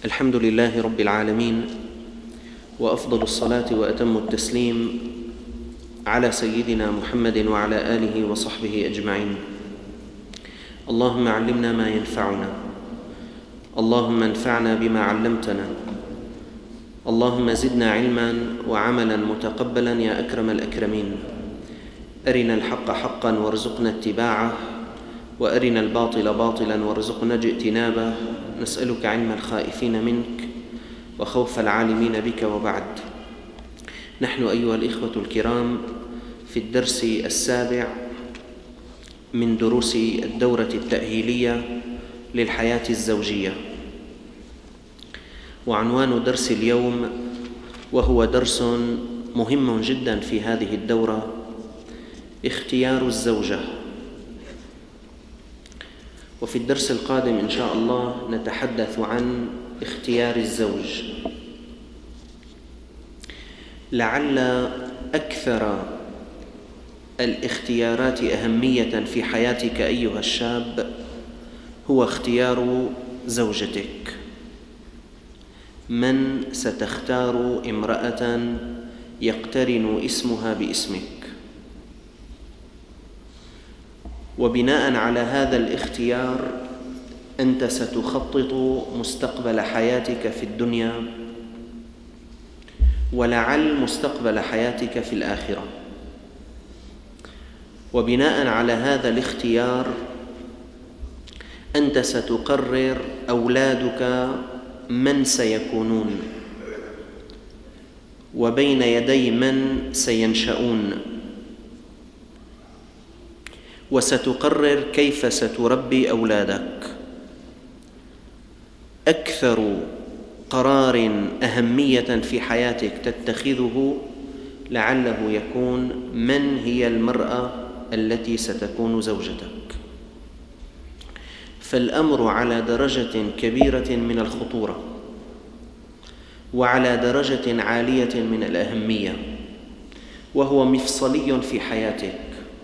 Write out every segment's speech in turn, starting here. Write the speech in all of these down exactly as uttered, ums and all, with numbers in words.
الحمد لله رب العالمين، وأفضل الصلاة وأتم التسليم على سيدنا محمد وعلى آله وصحبه أجمعين. اللهم علمنا ما ينفعنا، اللهم انفعنا بما علمتنا، اللهم زدنا علما وعملا متقبلا يا أكرم الأكرمين. أرنا الحق حقا وارزقنا اتباعه، وأرنا الباطل باطلا وارزقنا اجتنابه. نسألك علم الخائفين منك وخوف العالمين بك. وبعد، نحن أيها الإخوة الكرام في الدرس السابع من دروس الدورة التأهيلية للحياة الزوجية، وعنوان درس اليوم، وهو درس مهم جدا في هذه الدورة، اختيار الزوجة. وفي الدرس القادم إن شاء الله نتحدث عن اختيار الزوج. لعل أكثر الاختيارات أهمية في حياتك أيها الشاب هو اختيار زوجتك. من ستختار امرأة يقترن اسمها باسمك، وبناء على هذا الاختيار أنت ستخطط مستقبل حياتك في الدنيا، ولعل مستقبل حياتك في الآخرة. وبناء على هذا الاختيار أنت ستقرر أولادك من سيكونون، وبين يدي من سينشؤون، وستقرر كيف ستربي أولادك. أكثر قرار أهمية في حياتك تتخذه لعله يكون من هي المرأة التي ستكون زوجتك. فالأمر على درجة كبيرة من الخطورة، وعلى درجة عالية من الأهمية، وهو مفصلي في حياتك،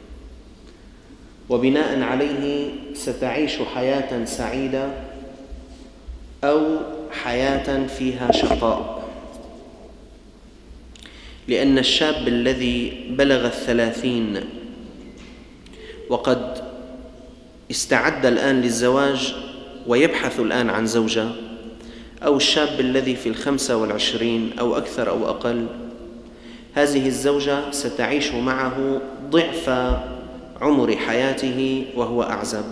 وبناء عليه ستعيش حياة سعيدة أو حياة فيها شقاء. لأن الشاب الذي بلغ الثلاثين وقد استعد الآن للزواج ويبحث الآن عن زوجة، أو الشاب الذي في الخمسة والعشرين أو أكثر أو أقل، هذه الزوجة ستعيش معه ضعف عمر حياته وهو أعزب.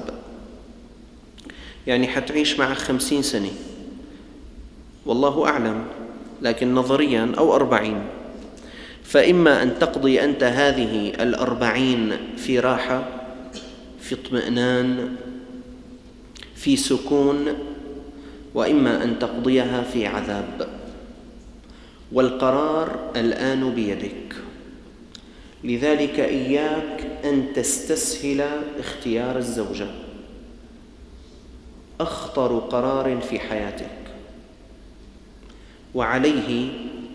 يعني حتعيش معه خمسين سنة والله أعلم، لكن نظرياً أو أربعين. فإما أن تقضي أنت هذه الأربعين في راحة، في اطمئنان، في سكون، وإما أن تقضيها في عذاب. والقرار الآن بيدك. لذلك إياك أن تستسهل اختيار الزوجة. أخطر قرار في حياتك. وعليه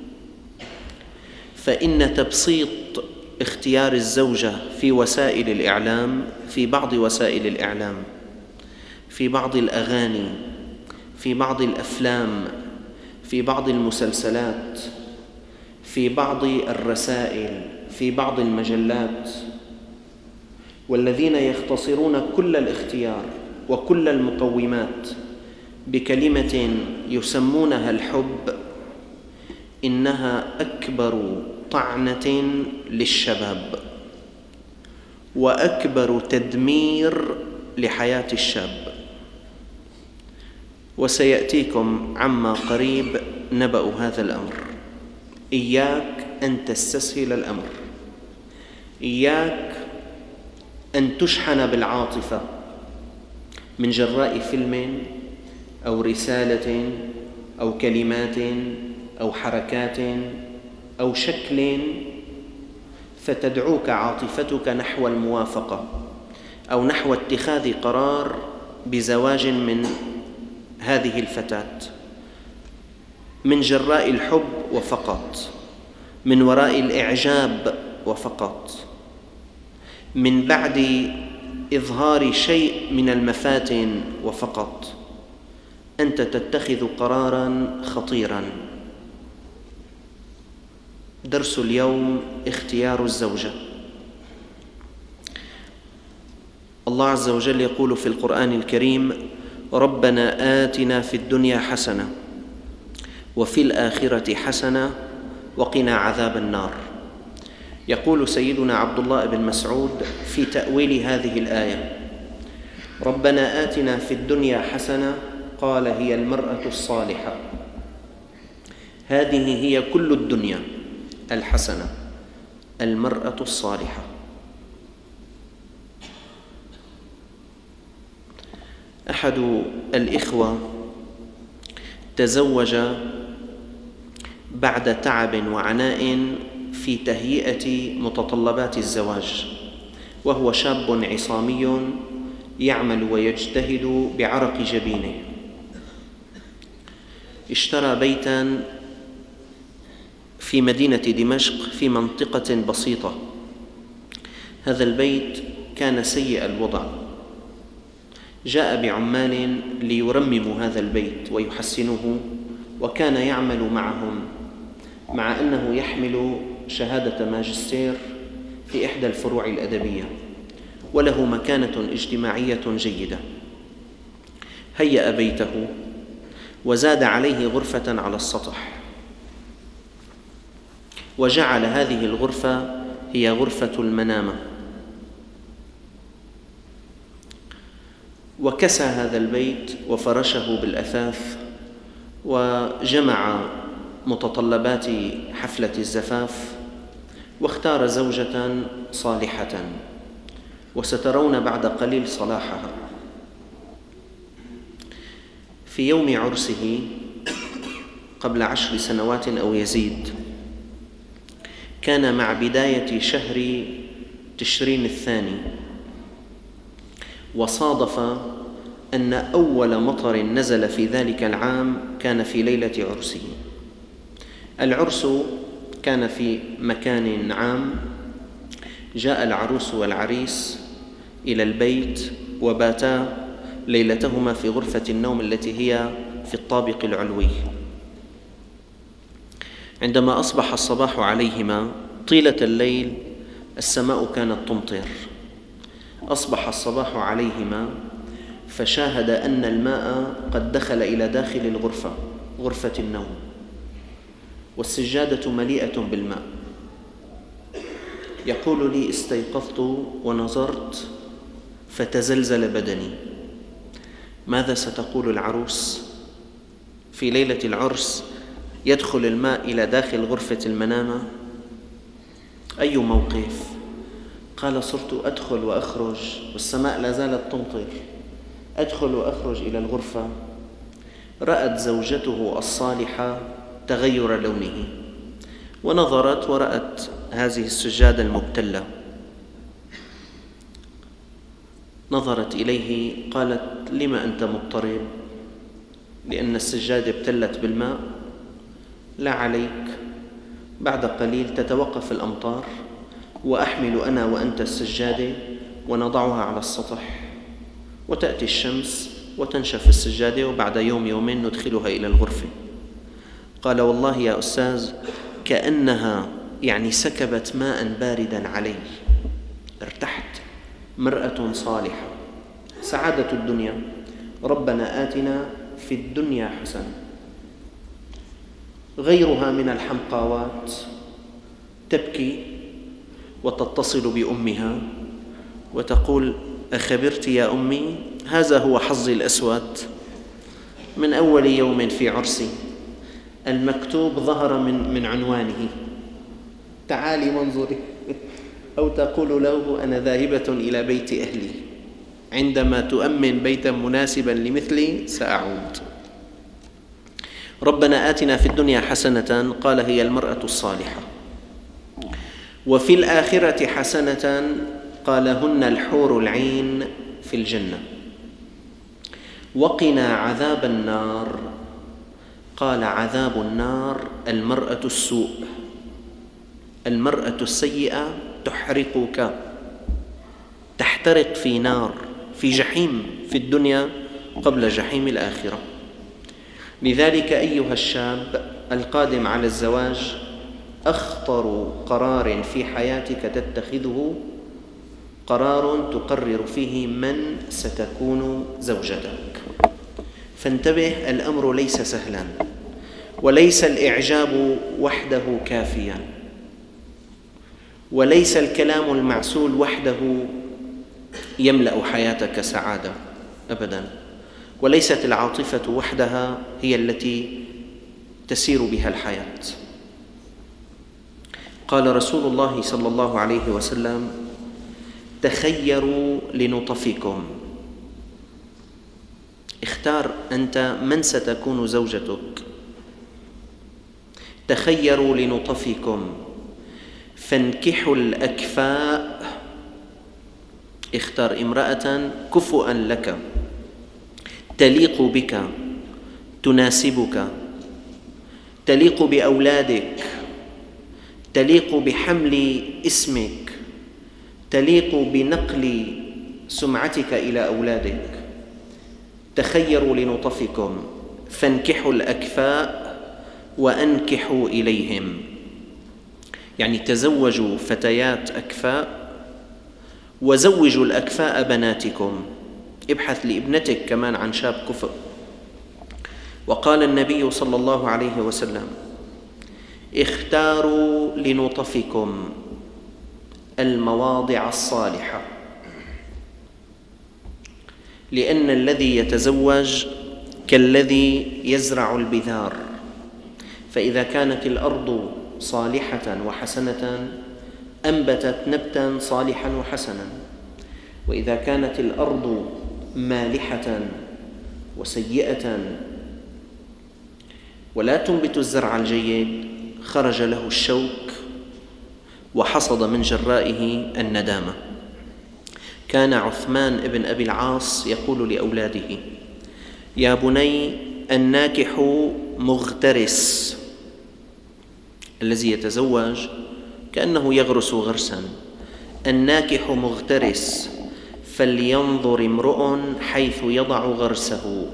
فإن تبسيط اختيار الزوجة في وسائل الإعلام، في بعض وسائل الإعلام، في بعض الأغاني، في بعض الأفلام، في بعض المسلسلات، في بعض الرسائل، في بعض المجلات، والذين يختصرون كل الاختيار وكل المقومات بكلمة يسمونها الحب، إنها أكبر طعنة للشباب، وأكبر تدمير لحياة الشاب. وسيأتيكم عما قريب نبأ هذا الأمر. إياك أن تستسهل الأمر. إياك أن تشحن بالعاطفة من جراء فيلم أو رسالة أو كلمات أو حركات أو شكل، فتدعوك عاطفتك نحو الموافقة أو نحو اتخاذ قرار بزواج من هذه الفتاة، من جراء الحب وفقط، من وراء الإعجاب وفقط، من بعد إظهار شيء من المفاتن وفقط، أنت تتخذ قراراً خطيراً. درس اليوم: اختيار الزوجة. الله عز وجل يقول في القرآن الكريم: ربنا آتنا في الدنيا حسنة وفي الآخرة حسنة وقنا عذاب النار. يقول سيدنا عبد الله بن مسعود في تأويل هذه الآية: ربنا آتنا في الدنيا حسنة، قال: هي المرأة الصالحة. هذه هي كل الدنيا الحسنة، المرأة الصالحة. أحد الإخوة تزوج بعد تعب وعناء في تهيئة متطلبات الزواج، وهو شاب عصامي يعمل ويجتهد بعرق جبينه. اشترى بيتاً في مدينة دمشق في منطقة بسيطة. هذا البيت كان سيء الوضع. جاء بعمال ليرمموا هذا البيت ويحسنوه، وكان يعمل معهم مع أنه يحمل شهادة ماجستير في إحدى الفروع الأدبية، وله مكانة اجتماعية جيدة. هيأ بيته وزاد عليه غرفة على السطح، وجعل هذه الغرفة هي غرفة المنامة، وكسى هذا البيت وفرشه بالأثاث، وجمع متطلبات حفلة الزفاف، واختار زوجة صالحة، وسترون بعد قليل صلاحها. في يوم عرسه قبل عشر سنوات أو يزيد، كان مع بداية شهر تشرين الثاني، وصادف أن أول مطر نزل في ذلك العام كان في ليلة عرسه. العرس كان في مكان عام. جاء العروس والعريس إلى البيت وباتا ليلتهما في غرفة النوم التي هي في الطابق العلوي. عندما أصبح الصباح عليهما طيلة الليل السماء كانت تمطر. أصبح الصباح عليهما فشاهد أن الماء قد دخل إلى داخل الغرفة، غرفة النوم، والسجادة مليئة بالماء. يقول لي: استيقظت ونظرت فتزلزل بدني. ماذا ستقول العروس في ليلة العرس؟ يدخل الماء إلى داخل غرفة المنامة. أي موقف؟ قال: صرت أدخل وأخرج والسماء لا زالت تمطر، أدخل وأخرج إلى الغرفة. رأت زوجته الصالحة تغير لونه، ونظرت ورأت هذه السجادة المبتلة. نظرت إليه قالت: لما أنت مضطرب؟ لأن السجادة ابتلت بالماء؟ لا عليك، بعد قليل تتوقف الأمطار وأحمل أنا وأنت السجادة ونضعها على السطح، وتأتي الشمس وتنشف السجادة، وبعد يوم يومين ندخلها إلى الغرفة. قال: والله يا أستاذ كأنها يعني سكبت ماء باردا علي، ارتحت. مرأة صالحة، سعادة الدنيا. ربنا آتنا في الدنيا حسنة. غيرها من الحمقاوات تبكي وتتصل بأمها وتقول: أخبرت يا أمي؟ هذا هو حظي الأسود من أول يوم في عرسي. المكتوب ظهر من من عنوانه: تعالي وانظري. أو تقول له: أنا ذاهبة إلى بيت أهلي، عندما تؤمن بيتا مناسبا لمثلي سأعود. ربنا آتنا في الدنيا حسنة، قال: هي المرأة الصالحة. وفي الآخرة حسنة، قال: هن الحور العين في الجنة. وقنا عذاب النار، قال: عذاب النار المرأة السوء. المرأة السيئة تحرقك، تحترق في نار، في جحيم في الدنيا قبل جحيم الآخرة. لذلك أيها الشاب القادم على الزواج، أخطر قرار في حياتك تتخذه قرار تقرر فيه من ستكون زوجتك. فانتبه، الأمر ليس سهلا، وليس الإعجاب وحده كافيا، وليس الكلام المعسول وحده يملأ حياتك سعادة أبدا، وليست العاطفة وحدها هي التي تسير بها الحياة. قال رسول الله صلى الله عليه وسلم: تخيروا لنطفكم. اختار أنت من ستكون زوجتك. تخيروا لنطفكم فانكحوا الأكفاء. اختار امرأة كفؤا لك، تليق بك، تناسبك، تليق بأولادك، تليق بحمل اسمك، تليق بنقل سمعتك إلى أولادك. تخيروا لنطفكم فانكحوا الأكفاء وأنكحوا إليهم، يعني تزوجوا فتيات أكفاء وزوجوا الأكفاء بناتكم. ابحث لابنتك كمان عن شاب كفء. وقال النبي صلى الله عليه وسلم: اختاروا لنطفكم المواضع الصالحة، لأن الذي يتزوج كالذي يزرع البذار، فإذا كانت الأرض صالحة وحسنة أنبتت نبتا صالحا وحسنا، وإذا كانت الأرض مالحة وسيئة ولا تنبت الزرع الجيد خرج له الشوك وحصد من جرائه الندامة. كان عثمان بن أبي العاص يقول لأولاده: يا بني، الناكح مغترس. الذي يتزوج كأنه يغرس غرسا. الناكح مغترس، فلينظر امرؤ حيث يضع غرسه.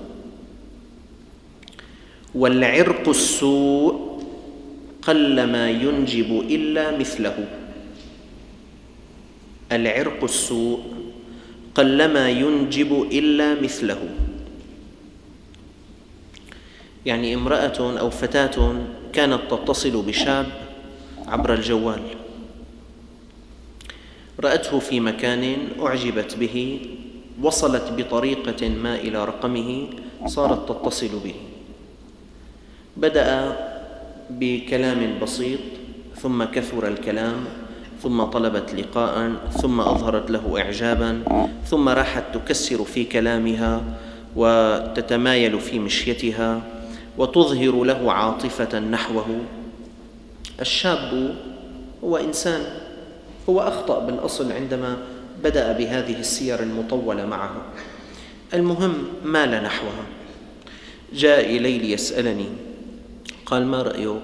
والعرق السوء قلما ينجب إلا مثله. العرق السوء قلما ينجب إلا مثله، يعني امرأة أو فتاة كانت تتصل بشاب عبر الجوال، رأته في مكان، أعجبت به، وصلت بطريقة ما إلى رقمه، صارت تتصل به. بدأ بكلام بسيط، ثم كثر الكلام، ثم طلبت لقاء، ثم أظهرت له إعجابا، ثم راحت تكسر في كلامها وتتمايل في مشيتها وتظهر له عاطفة نحوه. الشاب هو إنسان، هو أخطأ بالأصل عندما بدأ بهذه السير المطولة معها. المهم مال نحوها. جاء إلي ليسألني، قال: ما رأيك؟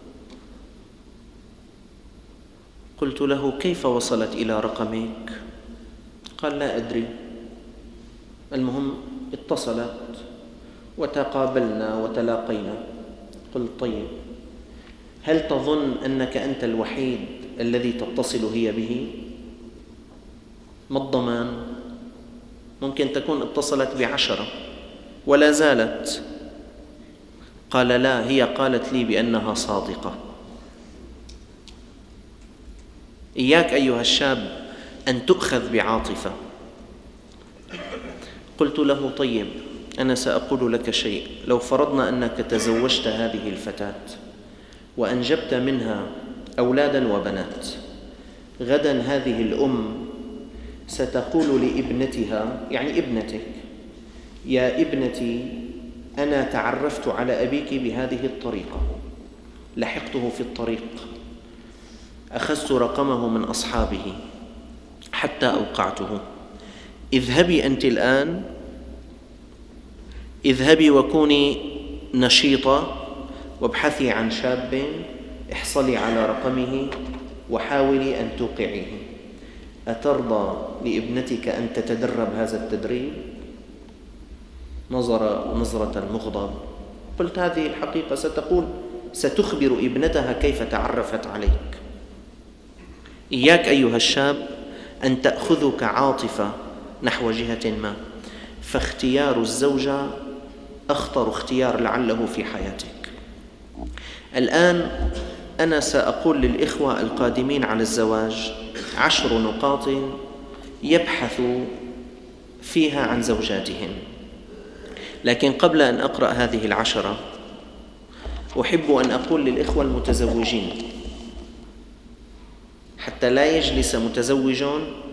قلت له: كيف وصلت إلى رقمك؟ قال: لا أدري، المهم اتصلت وتقابلنا وتلاقينا. قلت: طيب، هل تظن أنك أنت الوحيد الذي تتصل هي به؟ ما الضمان؟ ممكن تكون اتصلت بعشرة ولا زالت. قال: لا، هي قالت لي بأنها صادقة. إياك أيها الشاب أن تؤخذ بعاطفة. قلت له: طيب، أنا سأقول لك شيء. لو فرضنا أنك تزوجت هذه الفتاة وأنجبت منها أولادا وبنات، غدا هذه الأم ستقول لابنتها، يعني ابنتك: يا ابنتي، أنا تعرفت على أبيك بهذه الطريقة، لحقته في الطريق، أخذت رقمه من أصحابه حتى أوقعته. اذهبي أنت الآن، اذهبي وكوني نشيطة وابحثي عن شاب، احصلي على رقمه وحاولي أن توقعيه. أترضى لابنتك أن تتدرب هذا التدريب؟ نظر نظرة مغضب قلت هذه الحقيقة، ستقول ستخبر ابنتها كيف تعرفت عليك. إياك أيها الشاب أن تأخذك عاطفة نحو جهة ما، فاختيار الزوجة أخطر اختيار لعله في حياتك. الآن أنا سأقول للإخوة القادمين على الزواج عشر نقاط يبحث فيها عن زوجاتهم، لكن قبل أن أقرأ هذه العشرة أحب أن أقول للإخوة المتزوجين، حتى لا يجلس متزوج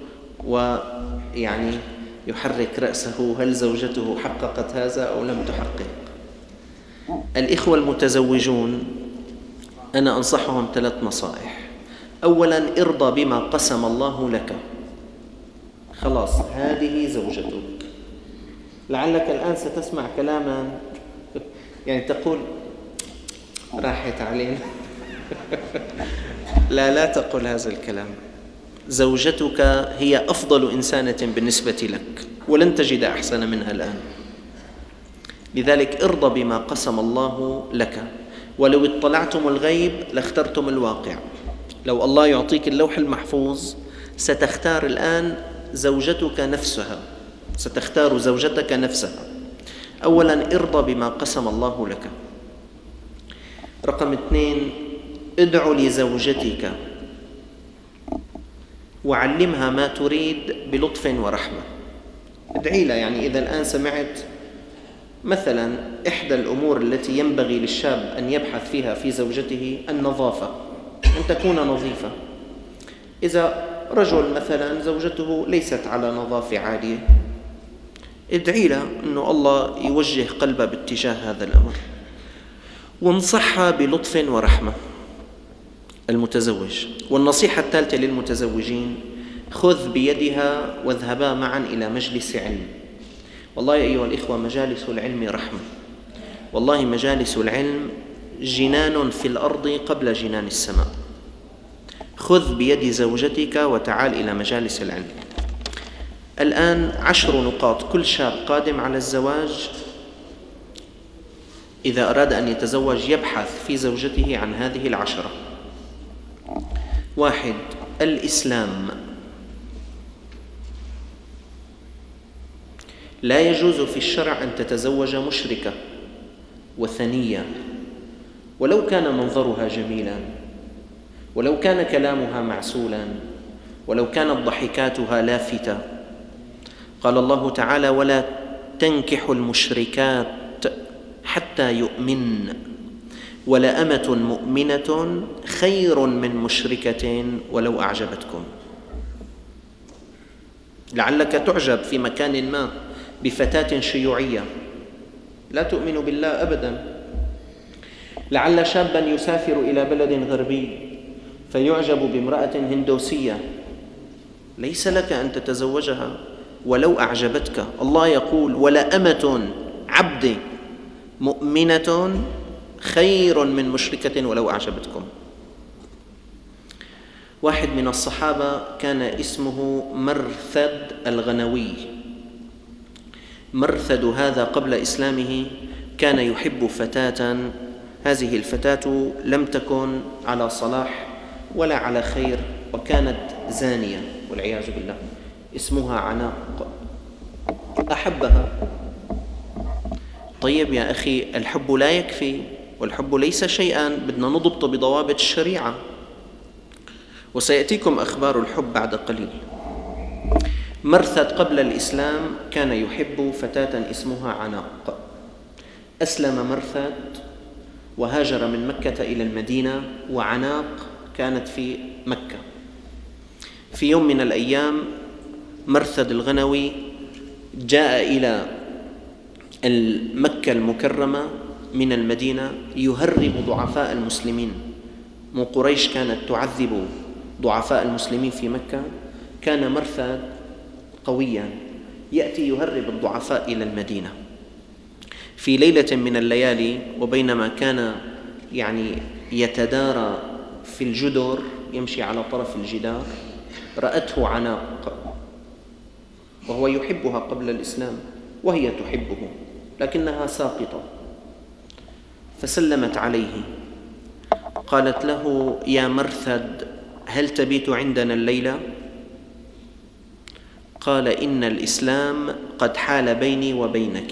ويعني يحرك رأسه هل زوجته حققت هذا أو لم تحقق. الإخوة المتزوجون أنا أنصحهم ثلاث نصائح. أولاً، ارضى بما قسم الله لك، خلاص هذه زوجتك. لعلك الآن ستسمع كلاما يعني تقول راحت علينا لا لا تقل هذا الكلام. زوجتك هي أفضل إنسانة بالنسبة لك، ولن تجد أحسن منها الآن. لذلك ارضى بما قسم الله لك. ولو اطلعتم الغيب لاخترتم الواقع. لو الله يعطيك اللوح المحفوظ ستختار الآن زوجتك نفسها، ستختار زوجتك نفسها. أولاً، ارضى بما قسم الله لك. رقم اثنين، ادع لزوجتك وعلمها ما تريد بلطف ورحمة. ادعي لها، يعني إذا الآن سمعت مثلا إحدى الأمور التي ينبغي للشاب أن يبحث فيها في زوجته النظافة، أن تكون نظيفة. إذا رجل مثلا زوجته ليست على نظافة عالية، ادعي له أنه الله يوجه قلبه باتجاه هذا الأمر، وانصحها بلطف ورحمة المتزوج. والنصيحة الثالثة للمتزوجين، خذ بيدها واذهبا معا إلى مجلس علم. والله أيها الإخوة مجالس العلم رحمة، والله مجالس العلم جنان في الأرض قبل جنان السماء. خذ بيد زوجتك وتعال إلى مجالس العلم. الآن عشر نقاط كل شاب قادم على الزواج إذا أراد أن يتزوج يبحث في زوجته عن هذه العشرة. واحد، الإسلام. لا يجوز في الشرع أن تتزوج مشركة وثنية، ولو كان منظرها جميلا، ولو كان كلامها معسولا، ولو كانت ضحكاتها لافتة. قال الله تعالى: ولا تنكحوا المشركات حتى يؤمن، ولأمة مؤمنة خير من مشركة ولو أعجبتكم. لعلك تعجب في مكان ما بفتاة شيوعية لا تؤمن بالله أبدا. لعل شابا يسافر إلى بلد غربي فيعجب بامرأة هندوسية، ليس لك أن تتزوجها ولو أعجبتك. الله يقول: ولأمة عبد مؤمنة خير من مشركة ولو أعجبتكم. واحد من الصحابة كان اسمه مرثد الغنوي. مرثد هذا قبل إسلامه كان يحب فتاة، هذه الفتاة لم تكن على صلاح ولا على خير، وكانت زانية والعياذ بالله، اسمها عناق. أحبها. طيب يا أخي، الحب لا يكفي، والحب ليس شيئا بدنا نضبط بضوابط الشريعة، وسيأتيكم أخبار الحب بعد قليل. مرثد قبل الإسلام كان يحب فتاة اسمها عناق. أسلم مرثد وهاجر من مكة إلى المدينة، وعناق كانت في مكة. في يوم من الأيام مرثد الغنوي جاء إلى مكة المكرمة من المدينة يهرب ضعفاء المسلمين. مو قريش كانت تعذب ضعفاء المسلمين في مكة، كان مرثد قويا يأتي يهرب الضعفاء إلى المدينة. في ليلة من الليالي، وبينما كان يعني يتدارى في الجدر، يمشي على طرف الجدار، رأته عناق وهو يحبها قبل الإسلام، وهي تحبه لكنها ساقطة. فسلمت عليه. قالت له: يا مرثد، هل تبيت عندنا الليلة؟ قال: إن الإسلام قد حال بيني وبينك.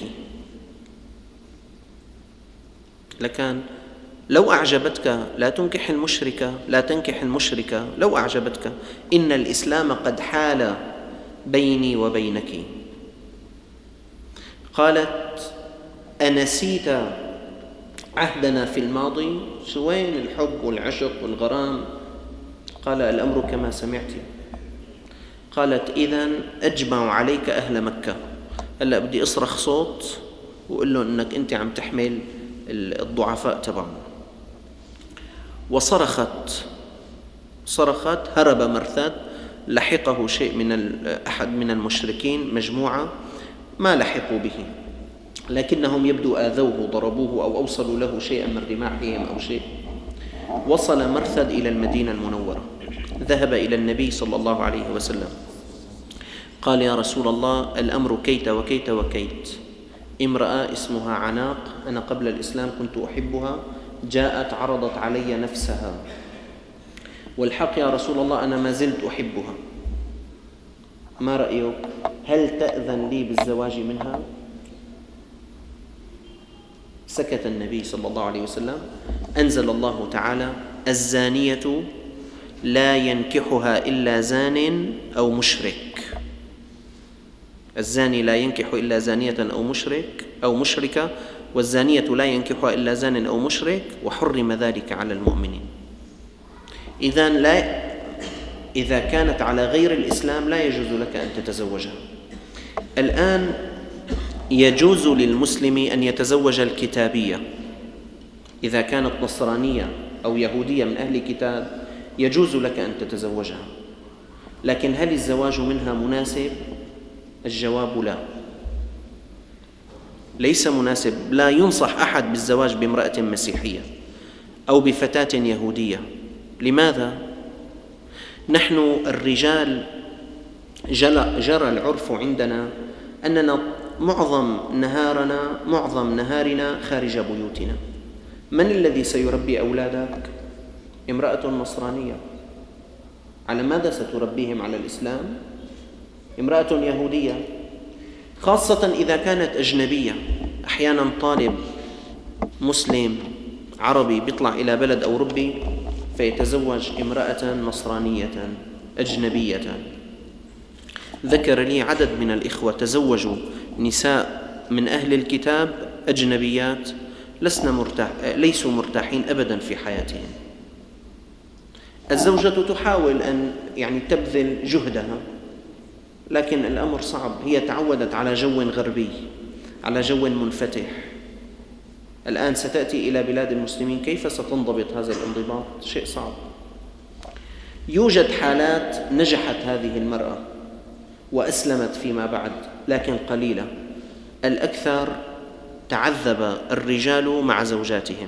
لكان لو أعجبتك لا تنكح المشركة، لا تنكح المشركة لو أعجبتك، إن الإسلام قد حال بيني وبينك. قالت: أنسيت عهدنا في الماضي؟ شو وين الحب والعشق والغرام؟ قال: الأمر كما سمعت. قالت: إذن أجمع عليك أهل مكة. هلأ بدي أصرخ صوت وقل له إنك أنت عم تحمل الضعفاء تبعهم. وصرخت صرخت هرب مرثد، لحقه شيء من أحد من المشركين، مجموعة ما لحقوا به، لكنهم يبدو آذوه، ضربوه أو أوصلوا له شيئا من رماحهم أو شيء. وصل مرثد إلى المدينة المنورة، ذهب إلى النبي صلى الله عليه وسلم، قال: يا رسول الله، الأمر كيت وكيت وكيت. امرأة اسمها عناق، أنا قبل الإسلام كنت أحبها، جاءت عرضت علي نفسها، والحق يا رسول الله أنا ما زلت أحبها، ما رأيك؟ هل تأذن لي بالزواج منها؟ سكت النبي صلى الله عليه وسلم. أنزل الله تعالى: الزانية لا ينكحها إلا زان أو مشرك. الزاني لا ينكح إلا زانية أو مشرك أو مشركة، والزانية لا ينكحها إلا زان أو مشرك، وحرم ذلك على المؤمنين. إذن لا إذا كانت على غير الإسلام لا يجوز لك أن تتزوجها. الآن يجوز للمسلم أن يتزوج الكتابية، إذا كانت نصرانية أو يهودية من أهل كتاب يجوز لك أن تتزوجها، لكن هل الزواج منها مناسب؟ الجواب لا، ليس مناسب. لا ينصح أحد بالزواج بامرأة مسيحية أو بفتاة يهودية. لماذا؟ نحن الرجال جرى العرف عندنا أننا معظم نهارنا معظم نهارنا خارج بيوتنا. من الذي سيربي أولادك؟ امرأة نصرانية. على ماذا ستربيهم؟ على الإسلام؟ امرأة يهودية، خاصة إذا كانت أجنبية. أحيانا طالب مسلم عربي بيطلع إلى بلد أوروبي فيتزوج امرأة نصرانية أجنبية. ذكر لي عدد من الإخوة تزوجوا نساء من أهل الكتاب أجنبيات لسنا مرتاح ليسوا مرتاحين أبدا في حياتهم. الزوجة تحاول أن يعني تبذل جهدها، لكن الأمر صعب. هي تعودت على جو غربي، على جو منفتح. الآن ستأتي إلى بلاد المسلمين، كيف ستنضبط هذا الانضباط؟ شيء صعب. يوجد حالات نجحت هذه المرأة وأسلمت فيما بعد، لكن قليلة. الأكثر تعذب الرجال مع زوجاتهم.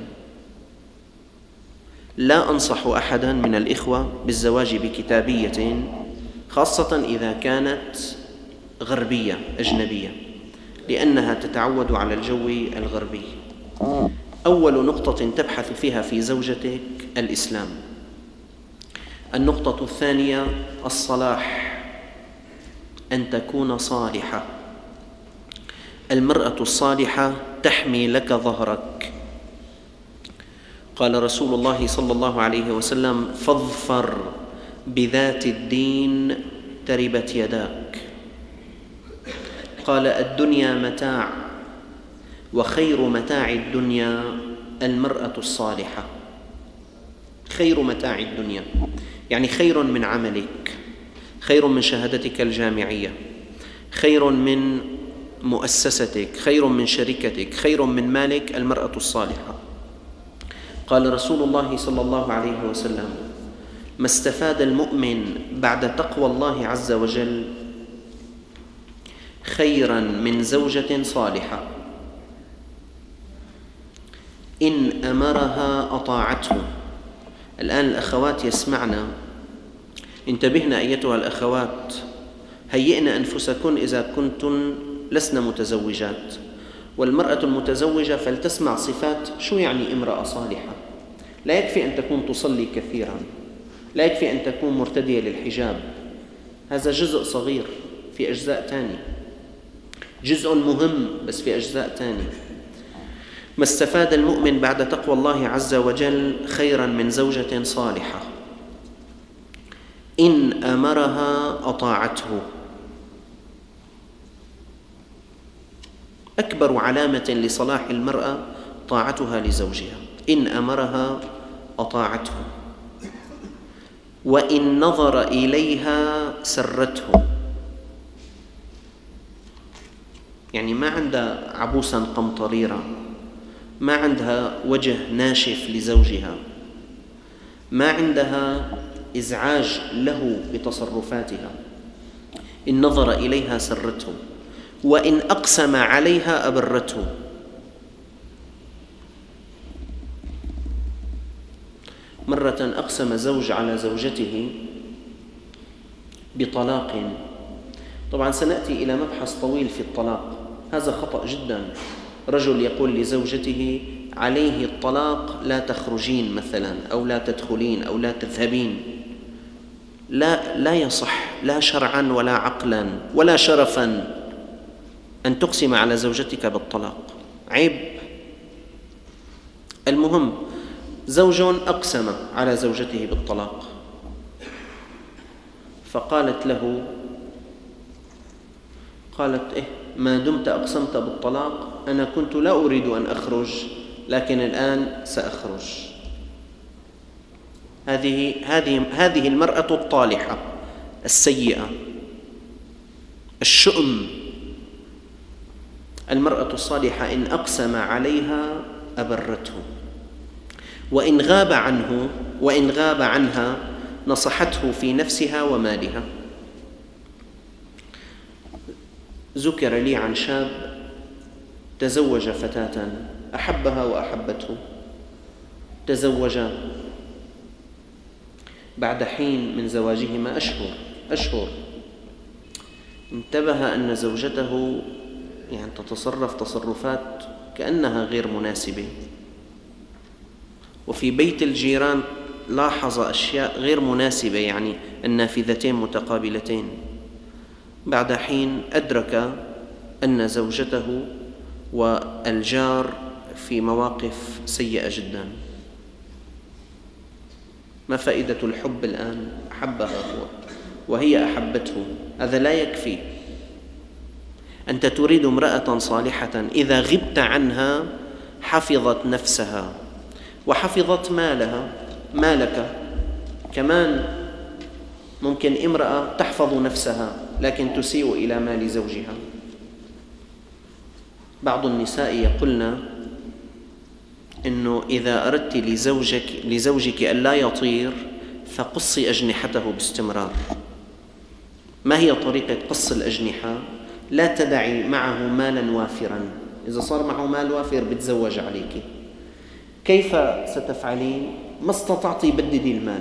لا أنصح أحدا من الإخوة بالزواج بكتابية، خاصة إذا كانت غربية أجنبية، لأنها تتعود على الجو الغربي. أول نقطة تبحث فيها في زوجتك الإسلام. النقطة الثانية الصلاح، أن تكون صالحة. المرأة الصالحة تحمي لك ظهرك. قال رسول الله صلى الله عليه وسلم: فاظفر بذات الدين تربت يداك. قال: الدنيا متاع، وخير متاع الدنيا المرأة الصالحة. خير متاع الدنيا يعني خير من عملك، خير من شهادتك الجامعية، خير من مؤسستك، خير من شركتك، خير من مالك، المرأة الصالحة. قال رسول الله صلى الله عليه وسلم: ما استفاد المؤمن بعد تقوى الله عز وجل خيرا من زوجة صالحة إن أمرها أطاعته. الآن الأخوات يسمعنا، انتبهنا أيتها الأخوات، هيئنا أنفسكن إذا كنتن لسن متزوجات، والمرأة المتزوجة فلتسمع صفات شو يعني امرأة صالحة. لا يكفي أن تكون تصلي كثيرا، لا يكفي أن تكون مرتدية للحجاب، هذا جزء صغير في أجزاء تانية، جزء مهم بس في أجزاء تانية. ما استفاد المؤمن بعد تقوى الله عز وجل خيرا من زوجة صالحة؟ إن أمرها أطاعته. أكبر علامة لصلاح المرأة طاعتها لزوجها. إن أمرها أطاعته، وإن نظر إليها سرته. يعني ما عندها عبوسا قمطريرا، ما عندها وجه ناشف لزوجها، ما عندها إزعاج له بتصرفاتها. إن نظر إليها سرته، وإن أقسم عليها أبرته. مرة أقسم زوج على زوجته بطلاق. طبعا سنأتي إلى مبحث طويل في الطلاق، هذا خطأ جدا. رجل يقول لزوجته عليه الطلاق، لا تخرجين مثلا، أو لا تدخلين، أو لا تذهبين. لا لا يصح، لا شرعا ولا عقلا ولا شرفا أن تقسم على زوجتك بالطلاق، عيب. المهم زوج أقسم على زوجته بالطلاق، فقالت له، قالت إيه ما دمت أقسمت بالطلاق أنا كنت لا أريد أن أخرج، لكن الآن سأخرج. هذه هذه هذه المرأة الطالحة السيئة الشؤم. المرأة الصالحة إن أقسم عليها أبرته، وإن غاب عنه وإن غاب عنها نصحته في نفسها ومالها. ذكر لي عن شاب تزوج فتاة أحبها وأحبته، تزوج بعد حين من زواجهما أشهر أشهر انتبه أن زوجته يعني تتصرف تصرفات كأنها غير مناسبة، وفي بيت الجيران لاحظ أشياء غير مناسبة، يعني النافذتين متقابلتين. بعد حين أدرك أن زوجته والجار في مواقف سيئة جدا. ما فائدة الحب الآن؟ أحبها هو وهي أحبته، هذا لا يكفي. أنت تريد امرأة صالحة إذا غبت عنها حفظت نفسها وحفظت مالها مالك. كمان ممكن امرأة تحفظ نفسها لكن تسيء إلى مال زوجها. بعض النساء يقولن إنه إذا أردت لزوجك لزوجك ألا يطير فقصي أجنحته باستمرار. ما هي طريقة قص الأجنحة؟ لا تدعي معه مالا وافرا، إذا صار معه مال وافر بتزوج عليك. كيف ستفعلين؟ ما استطعت بددي المال.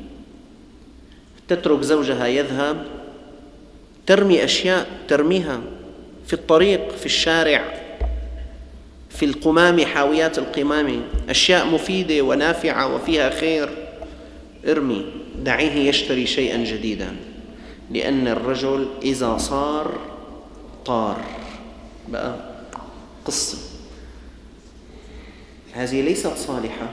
تترك زوجها يذهب، ترمي أشياء، ترميها في الطريق، في الشارع، في القمام، حاويات القمام، أشياء مفيدة ونافعة وفيها خير، ارمي، دعيه يشتري شيئا جديدا. لأن الرجل إذا صار طار بقى قصة. هذه ليست صالحة،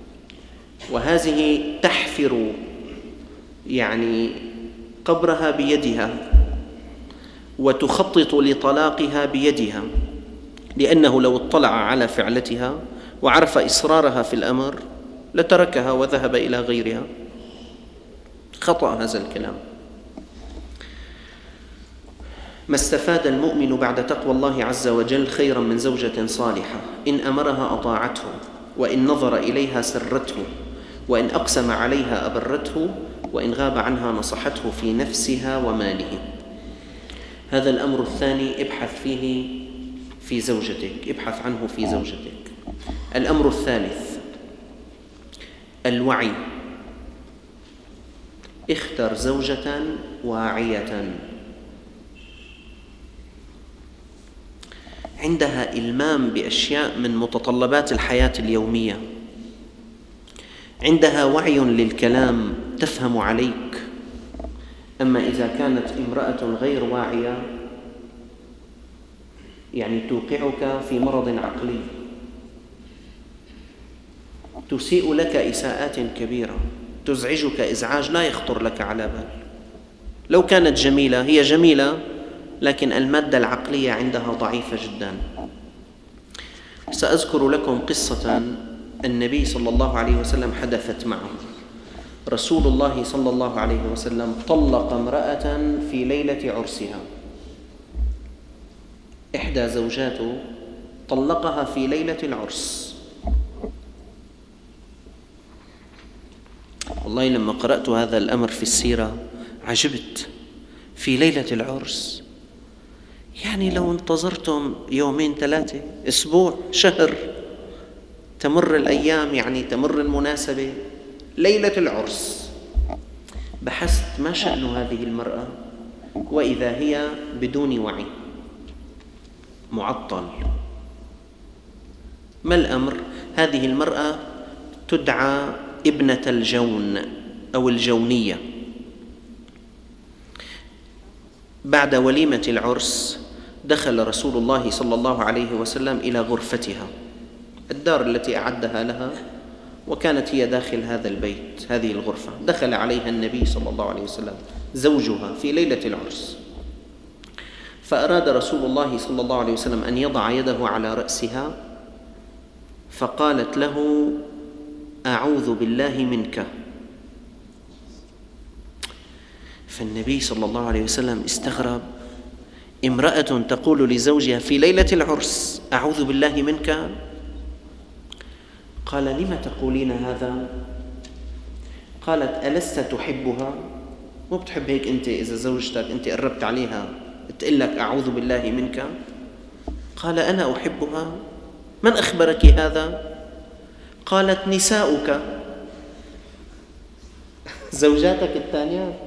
وهذه تحفر يعني قبرها بيدها وتخطط لطلاقها بيدها، لأنه لو اطلع على فعلتها وعرف إصرارها في الأمر لتركها وذهب إلى غيرها. خطأ هذا الكلام. ما استفاد المؤمن بعد تقوى الله عز وجل خيرا من زوجة صالحة؟ إن أمرها أطاعته، وإن نظر إليها سرته، وإن أقسم عليها أبرته، وإن غاب عنها نصحته في نفسها وماله. هذا الأمر الثاني ابحث فيه في زوجتك، ابحث عنه في زوجتك. الأمر الثالث الوعي. اختر زوجة واعية. عندها إلمام بأشياء من متطلبات الحياة اليومية، عندها وعي للكلام تفهم عليك. أما إذا كانت امرأة غير واعية يعني توقعك في مرض عقلي، تسيء لك إساءات كبيرة، تزعجك إزعاج لا يخطر لك على بال. لو كانت جميلة، هي جميلة لكن المادة العقلية عندها ضعيفة جدا. سأذكر لكم قصة النبي صلى الله عليه وسلم حدثت معه. رسول الله صلى الله عليه وسلم طلق امرأة في ليلة عرسها، إحدى زوجاته طلقها في ليلة العرس. والله لما قرأت هذا الأمر في السيرة عجبت. في ليلة العرس، يعني لو انتظرتم يومين ثلاثة أسبوع شهر تمر الأيام، يعني تمر المناسبة، ليلة العرس. بحثت ما شأن هذه المرأة، وإذا هي بدون وعي، معطل. ما الأمر؟ هذه المرأة تدعى ابنة الجون أو الجونية. بعد وليمة العرس دخل رسول الله صلى الله عليه وسلم إلى غرفتها، الدار التي أعدها لها، وكانت هي داخل هذا البيت، هذه الغرفة. دخل عليها النبي صلى الله عليه وسلم زوجها في ليلة العرس، فأراد رسول الله صلى الله عليه وسلم أن يضع يده على رأسها، فقالت له: أعوذ بالله منك. فالنبي صلى الله عليه وسلم استغرب، امرأة تقول لزوجها في ليلة العرس أعوذ بالله منك؟ قال: لم تقولين هذا؟ قالت: ألست تحبها؟ مو بتحب هيك أنت إذا زوجتك أنت قربت عليها تقول لك أعوذ بالله منك؟ قال: أنا أحبها. من أخبرك هذا؟ قالت: نساؤك، زوجاتك الثانيات.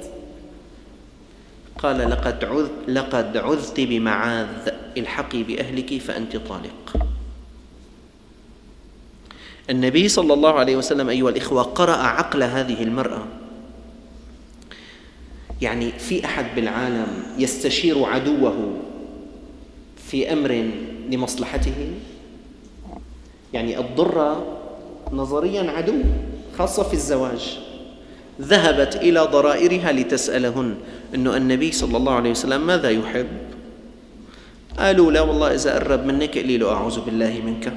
قال: لقد عذ لقد عذت بمعاذ، الحقي بأهلك فأنت طالق. النبي صلى الله عليه وسلم أيها الإخوة قرأ عقل هذه المرأة. يعني في أحد بالعالم يستشير عدوه في أمر لمصلحته؟ يعني الضرة نظريا عدو، خاصة في الزواج. ذهبت إلى ضرائرها لتسألهن أنه النبي صلى الله عليه وسلم ماذا يحب؟ قالوا: لا والله إذا قرب منك قلي له أعوذ بالله منك.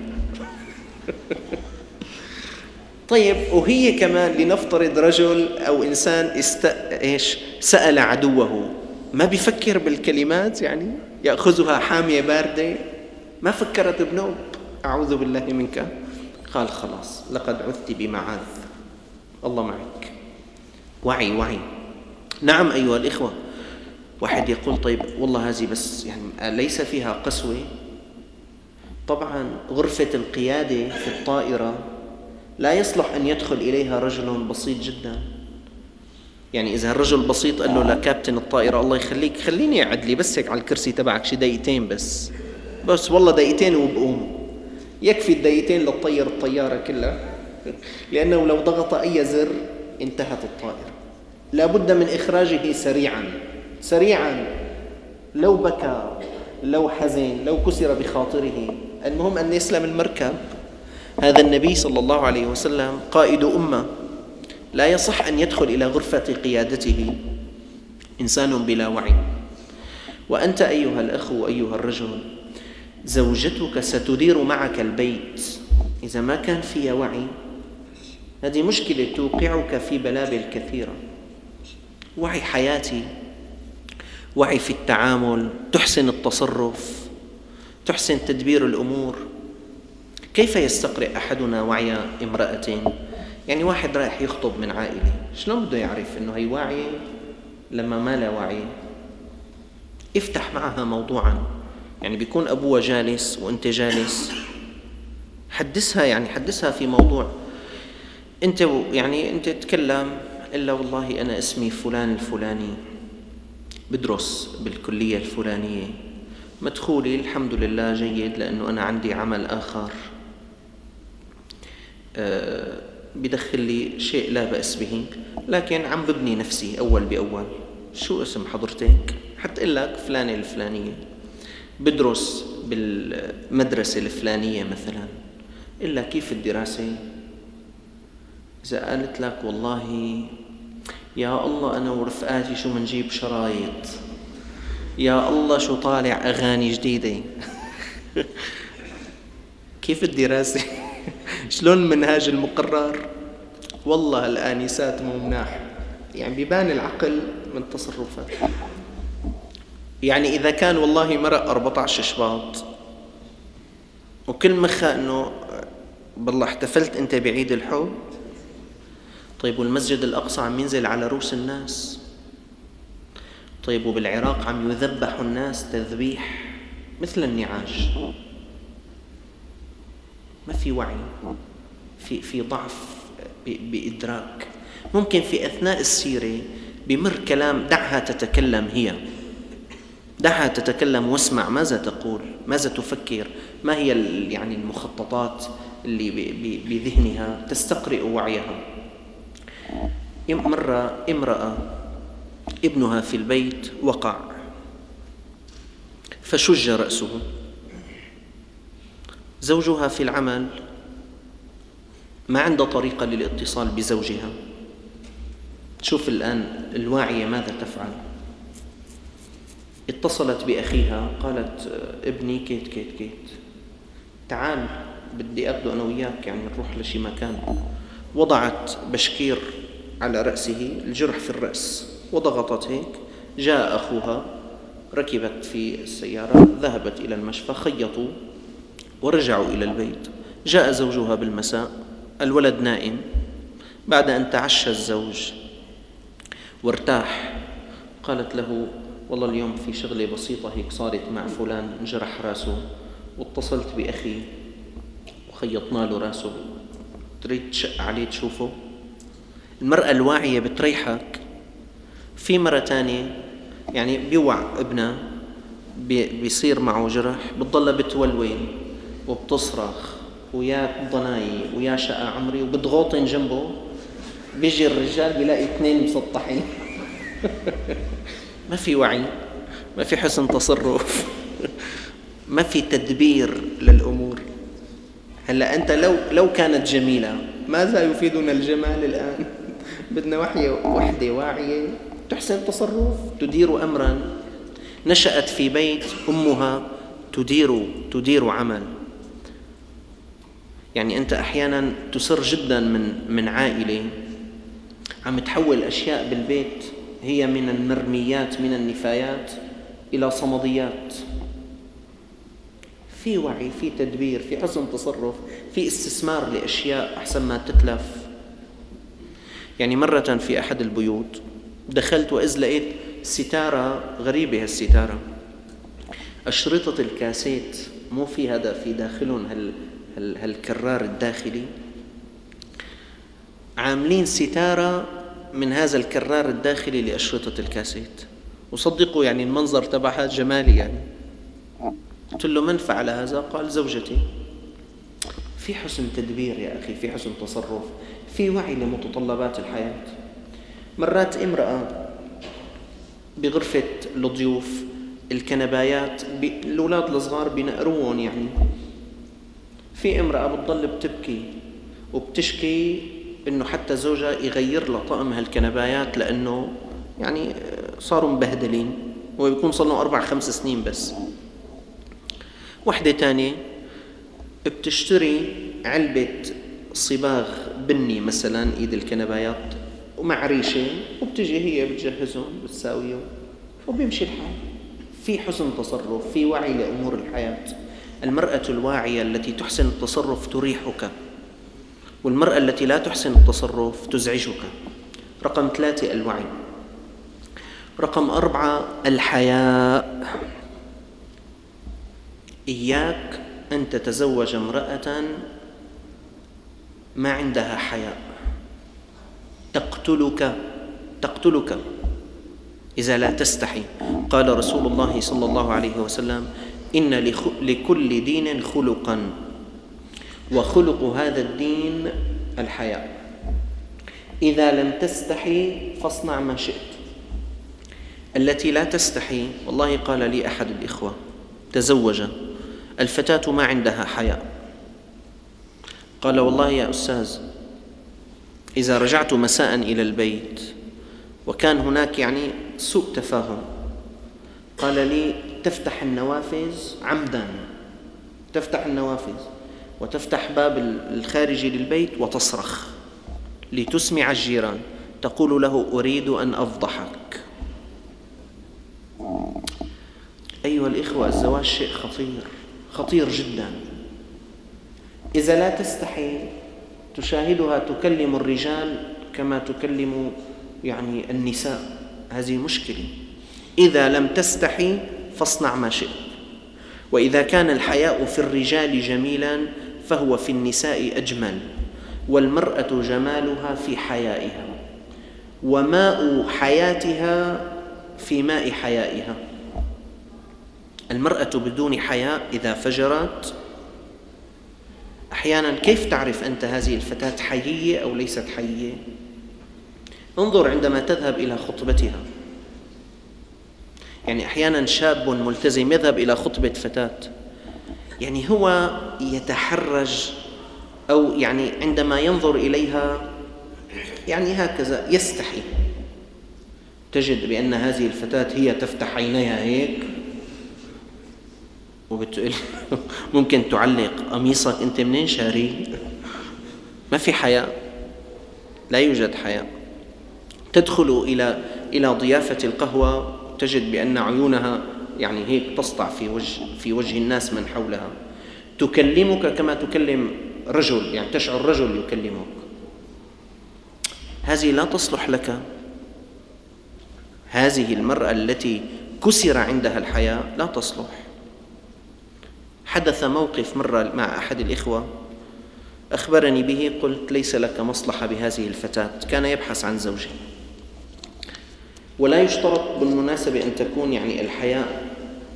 طيب، وهي كمان لنفترض رجل أو إنسان است... إيش سأل عدوه، ما بيفكر بالكلمات؟ يعني يأخذها حامية باردة؟ ما فكرت بنوب أعوذ بالله منك. قال: خلاص، لقد عذت بمعاذ، الله معك. وعي وعي. نعم أيها الإخوة. واحد يقول: طيب والله هذه بس يعني ليس فيها قسوة. طبعا غرفة القيادة في الطائرة لا يصلح أن يدخل إليها رجل بسيط جدا. يعني إذا الرجل بسيط قال له لكابتن الطائرة: الله يخليك خليني أقعد لي بس هيك على الكرسي تبعك شي دقيقتين بس بس والله دقيقتين وبقوم، يكفي الدقيقتين لتطير الطيارة كلها، لأنه لو ضغط أي زر انتهت الطائرة. لا بد من إخراجه سريعا سريعا، لو بكى، لو حزن، لو كسر بخاطره، المهم أن يسلم المركب. هذا النبي صلى الله عليه وسلم قائد أمة، لا يصح أن يدخل إلى غرفة قيادته إنسان بلا وعي. وأنت أيها الأخ أيها الرجل، زوجتك ستدير معك البيت، إذا ما كان فيها وعي هذه مشكلة توقعك في بلابل كثيرة. وعي حياتي، وعي في التعامل، تحسن التصرف، تحسن تدبير الأمور. كيف يستقرئ أحدنا وعي امرأة؟ يعني واحد رايح يخطب من عائلة، شلون بده يعرف إنه هي واعية لما ما لا وعي؟ افتح معها موضوعا، يعني بيكون أبوها جالس وأنت جالس، حدثها، يعني حدثها في موضوع. أنت يعني أنت تتكلم إلا والله أنا اسمي فلان الفلاني، بدرس بالكلية الفلانية، مدخولي الحمد لله جيد، لأنه أنا عندي عمل آخر أه بدخل لي شيء لا بأس به، لكن عم ببني نفسي أول بأول. شو اسم حضرتك؟ حتقول لك فلانة الفلانية، بدرس بالمدرسة الفلانية مثلا. إلا كيف الدراسة؟ إذا قالت لك والله يا الله أنا ورفقاتي شو منجيب شرايط، يا الله شو طالع أغاني جديدة. كيف الدراسة؟ شلون المنهاج المقرر؟ والله الآنسات مو مناح، يعني بيبان العقل من تصرفات. يعني إذا كان والله مرق أربعة عشر شباط وكل مخها أنه بالله احتفلت أنت بعيد الحب، طيب والمسجد الأقصى عم ينزل على رؤوس الناس، طيب وبالعراق عم يذبحوا الناس تذبيح مثل النعاج. ما في وعي، في في ضعف بإدراك. ممكن في أثناء السيرة بمر كلام، دعها تتكلم هي، دعها تتكلم واسمع ماذا تقول، ماذا تفكر، ما هي يعني المخططات اللي بذهنها، تستقرئ وعيها. مرة امرأة ابنها في البيت وقع فشج رأسه، زوجها في العمل ما عنده طريقة للاتصال بزوجها. شوف الآن الواعية ماذا تفعل. اتصلت بأخيها قالت ابني كيت كيت كيت، تعال بدي أخذه أنا وياك، يعني نروح لشي مكان. وضعت بشكير على رأسه، الجرح في الرأس، وضغطت هيك. جاء أخوها، ركبت في السيارة، ذهبت إلى المشفى، خيطوا ورجعوا إلى البيت. جاء زوجها بالمساء، الولد نائم. بعد أن تعشى الزوج وارتاح قالت له والله اليوم في شغلة بسيطة هيك صارت مع فلان، انجرح راسه واتصلت بأخي وخيطنا له راسه، تريد تشق عليه تشوفه. المرأة الواعية بتريحك. في مرة تانية يعني بيوع ابنها، بيصير معه جرح، بتضلها بتولول وبتصرخ ويا ضناي ويا شقى عمري، وبتغوطن جنبه. بيجي الرجال بيلاقي اثنين مسطحين. ما في وعي، ما في حسن تصرف، ما في تدبير للأمور. هلا أنت لو لو كانت جميلة، ماذا يفيدنا الجمال الآن؟ بدنا وحية وحدة واعية تحسن تصرف، تدير أمرا، نشأت في بيت أمها تدير تدير عمل. يعني أنت أحيانا تسر جدا من من عائلة عم تحول أشياء بالبيت هي من المرميات، من النفايات إلى صمديات. في وعي، في تدبير، في حسن تصرف، في استثمار لأشياء أحسن ما تتلف. يعني مرة في أحد البيوت دخلت وإذ لقيت ستارة غريبة. هالستارة أشرطة الكاسيت مو في هذا، في داخلهم هال هال هالكرار الداخلي، عاملين ستارة من هذا الكرار الداخلي لأشرطة الكاسيت. وصدقوا يعني المنظر تبعها جمالي. يعني قلت له من فعل هذا؟ قال زوجتي. في حسن تدبير يا أخي، في حسن تصرف، في وعي لمتطلبات الحياة. مرات امرأة بغرفة الضيوف الكنبايات الأولاد الصغار بينقروهم، يعني في امرأة بتضل بتبكي وبتشكي إنه حتى زوجها يغير لها طقم هالكنبايات لأنه يعني صاروا مبهدلين، ويكون صار أربع خمس سنين بس. واحدة تانية بتشتري علبة صباغ بني مثلا إيد الكنبايات ومع ريشة، وبتجي هي بتجهزهم بتساويهم وبيمشي الحال. في حسن تصرف، في وعي لأمور الحياة. المرأة الواعية التي تحسن التصرف تريحك، والمرأة التي لا تحسن التصرف تزعجك. رقم ثلاثة الوعي. رقم أربعة الحياء. إياك أن تتزوج امرأة ما عندها حياء، تقتلك تقتلك إذا لا تستحي. قال رسول الله صلى الله عليه وسلم إن لكل دين خلقا، وخلق هذا الدين الحياء. إذا لم تستحي فاصنع ما شئت. التي لا تستحي، والله قال لي أحد الإخوة تزوج، الفتاة ما عندها حياء، قال والله يا أستاذ إذا رجعت مساء إلى البيت وكان هناك يعني سوء تفاهم، قال لي تفتح النوافذ عمدا، تفتح النوافذ وتفتح باب الخارجي للبيت وتصرخ لتسمع الجيران، تقول له أريد أن أفضحك. أيها الإخوة، الزواج شيء خطير خطير جدا. إذا لا تستحي تشاهدها تكلم الرجال كما تكلم يعني النساء، هذه مشكلة. إذا لم تستحي فاصنع ما شئت. وإذا كان الحياء في الرجال جميلا فهو في النساء أجمل، والمرأة جمالها في حيائها، وماء حياتها في ماء حيائها. المرأة بدون حياء إذا فجرت أحيانا كيف تعرف أنت هذه الفتاة حيية أو ليست حيية؟ انظر عندما تذهب إلى خطبتها، يعني أحيانا شاب ملتزم يذهب إلى خطبة فتاة، يعني هو يتحرج أو يعني عندما ينظر إليها يعني هكذا يستحي. تجد بأن هذه الفتاة هي تفتح عينيها هيك وبتقول ممكن تعلق قميصك أنت منين شاري؟ ما في حياء، لا يوجد حياء. تدخل إلى إلى ضيافة القهوة تجد بأن عيونها يعني هيك تسطع في وجه في وجه الناس من حولها، تكلمك كما تكلم رجل، يعني تشعر رجل يكلمك. هذه لا تصلح لك. هذه المرأة التي كسر عندها الحياء لا تصلح. حدث موقف مرة مع أحد الإخوة أخبرني به، قلت ليس لك مصلحة بهذه الفتاة. كان يبحث عن زوجة، ولا يشترط بالمناسبة أن تكون يعني الحياء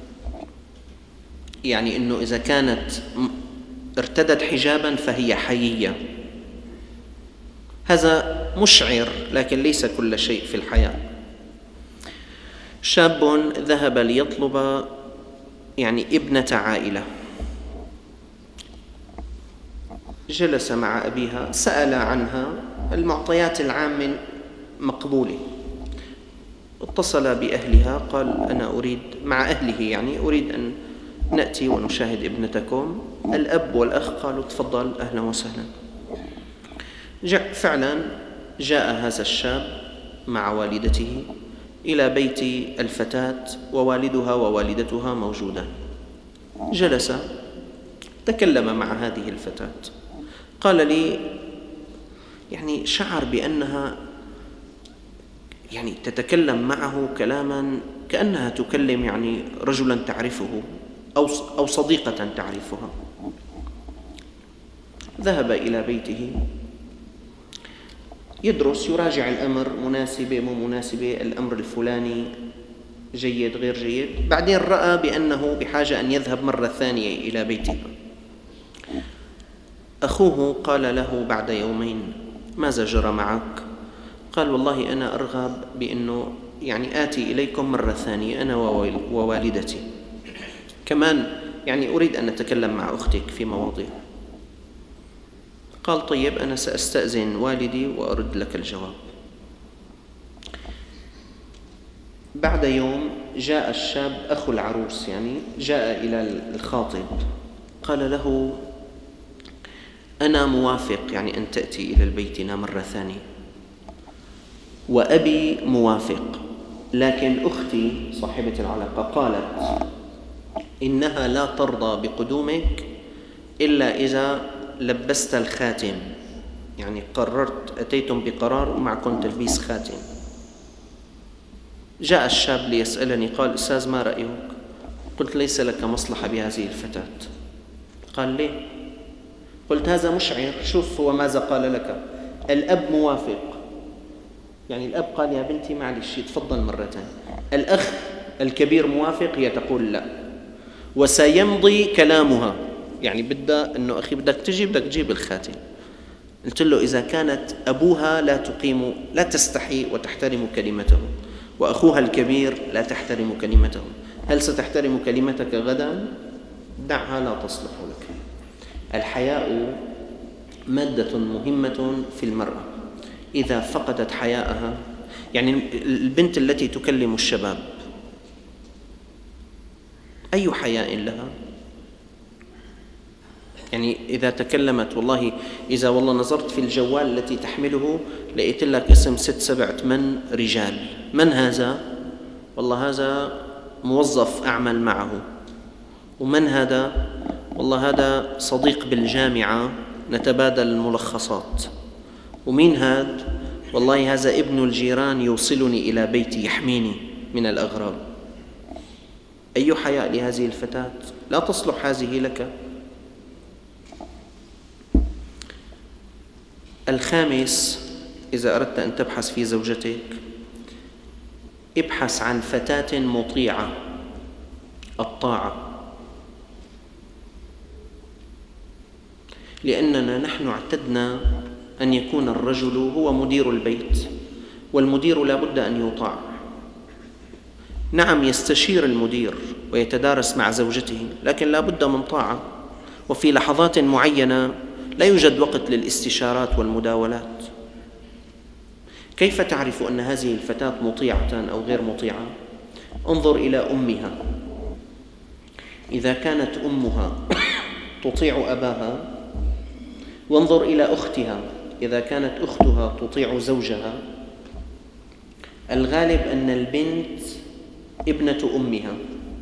يعني أنه إذا كانت ارتدت حجابا فهي حيية، هذا مشعر لكن ليس كل شيء في الحياء. شاب ذهب ليطلب يعني ابنة عائلة، جلس مع أبيها، سأل عنها، المعطيات العامة مقبولة، اتصل بأهلها قال أنا أريد مع أهله يعني أريد أن نأتي ونشاهد ابنتكم. الأب والأخ قالوا تفضل أهلا وسهلا. جاء فعلا جاء هذا الشاب مع والدته إلى بيت الفتاة، ووالدها ووالدتها موجودان. جلس تكلم مع هذه الفتاة، قال لي يعني شعر بأنها يعني تتكلم معه كلاما كأنها تكلم يعني رجلا تعرفه أو أو صديقة تعرفها. ذهب إلى بيته يدرس، يراجع الأمر مناسبة مو مناسبة، الأمر الفلاني جيد غير جيد. بعدين رأى بأنه بحاجة أن يذهب مرة ثانية إلى بيته. أخوه قال له بعد يومين ماذا جرى معك؟ قال والله أنا أرغب بأنه يعني آتي إليكم مرة ثانية أنا ووالدتي، كمان يعني أريد أن أتكلم مع أختك في مواضيع. قال طيب أنا سأستأذن والدي وأرد لك الجواب. بعد يوم جاء الشاب أخو العروس يعني جاء إلى الخاطب، قال له أنا موافق يعني أن تأتي إلى بيتنا مرة ثانية، وأبي موافق، لكن أختي صاحبة العلاقة قالت إنها لا ترضى بقدومك إلا إذا لبست الخاتم، يعني قررت أتيتم بقرار ومعكم تلبيس خاتم. جاء الشاب ليسألني قال أستاذ ما رأيك؟ قلت ليس لك مصلحة بهذه الفتاة. قال ليه؟ قلت هذا مشعر، شوف هو ماذا قال لك، الأب موافق، يعني الأب قال يا بنتي معلش تفضل مرة ثانية، الأخ الكبير موافق، هي تقول لا، وسيمضي كلامها، يعني بدها أنه أخي بدك تجي بدك تجيب الخاتم. قلت له إذا كانت أبوها لا تقيم لا تستحي وتحترم كلمته، وأخوها الكبير لا تحترم كلمته، هل ستحترم كلمتك غدا؟ دعها لا تصلح لك. الحياء مادة مهمة في المرأة، إذا فقدت حياءها، يعني البنت التي تكلم الشباب أي حياء لها؟ يعني إذا تكلمت والله إذا والله نظرت في الجوال التي تحمله لقيت لك اسم ست سبع ثمان رجال، من هذا؟ والله هذا موظف أعمل معه. ومن هذا؟ والله هذا صديق بالجامعة نتبادل الملخصات. ومين هذا؟ والله هذا ابن الجيران يوصلني إلى بيتي يحميني من الأغراب. أي حياء لهذه الفتاة؟ لا تصلح هذه لك. الخامس، إذا أردت أن تبحث في زوجتك ابحث عن فتاة مطيعة. الطاعة، لأننا نحن اعتدنا أن يكون الرجل هو مدير البيت، والمدير لا بد أن يطاع. نعم يستشير المدير ويتدارس مع زوجته، لكن لا بد من طاعة، وفي لحظات معينة لا يوجد وقت للاستشارات والمداولات. كيف تعرف أن هذه الفتاة مطيعة أو غير مطيعة؟ انظر إلى أمها، إذا كانت أمها تطيع أباها، وانظر إلى أختها إذا كانت أختها تطيع زوجها. الغالب أن البنت ابنة أمها،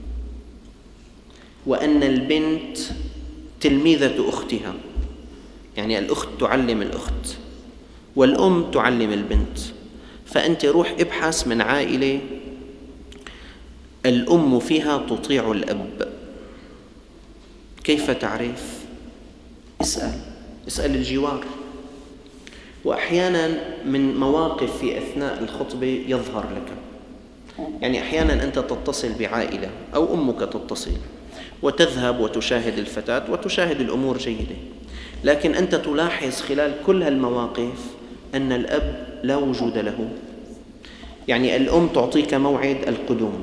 وأن البنت تلميذة أختها، يعني الأخت تعلم الأخت والأم تعلم البنت. فأنت روح ابحث من عائلة الأم فيها تطيع الأب. كيف تعرف؟ اسأل اسأل الجوار. وأحيانا من مواقف في أثناء الخطبة يظهر لك، يعني أحيانا أنت تتصل بعائلة أو أمك تتصل وتذهب وتشاهد الفتاة وتشاهد الأمور جيدة، لكن أنت تلاحظ خلال كل هالمواقف أن الأب لا وجود له. يعني الأم تعطيك موعد القدوم،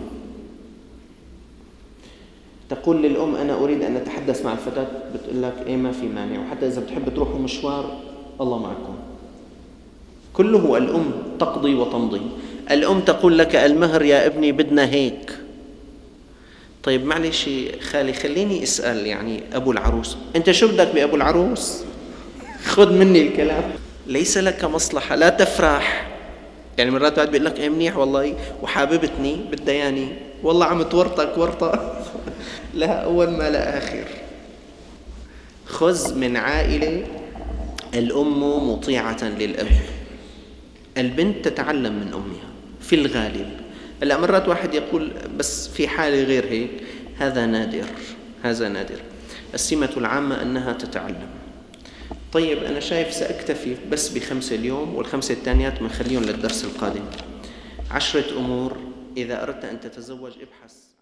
تقول للأم أنا أريد أن أتحدث مع الفتاة، بتقول لك إيه ما في مانع، وحتى إذا بتحب تروحوا مشوار الله معكم. كله الأم تقضي وتمضي. الأم تقول لك المهر يا ابني بدنا هيك. طيب معلش خالي خليني أسأل يعني أبو العروس، أنت شو بدك بأبو العروس؟ خذ مني الكلام. ليس لك مصلحة، لا تفرح. يعني مرات واحد بيقول لك إيه منيح والله وحاببتني بدها يعني والله عم تورطك ورطة لا أول ما لا آخر. خذ من عائلة الأم مطيعة للأب، البنت تتعلم من أمها في الغالب. هلا مرات واحد يقول بس في حالة غير هيك، هذا نادر، هذا نادر. السمة العامة أنها تتعلم. طيب أنا شايف سأكتفي بس بخمسة اليوم، والخمسة الثانيات بنخليهم للدرس القادم. عشرة أمور إذا أردت أن تتزوج ابحث